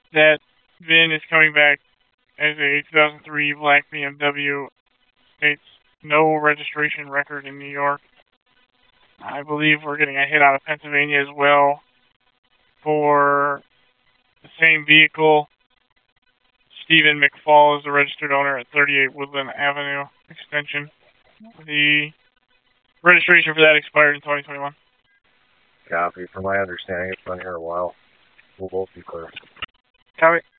That VIN is coming back as a 2003 black BMW. It's no registration record in New York. I believe we're getting a hit out of Pennsylvania as well for the same vehicle. Stephen McFall is the registered owner at 38 Woodland Avenue Extension. The registration for that expired in 2021. Copy. From my understanding, it's been here a while. We'll both be clear. Copy.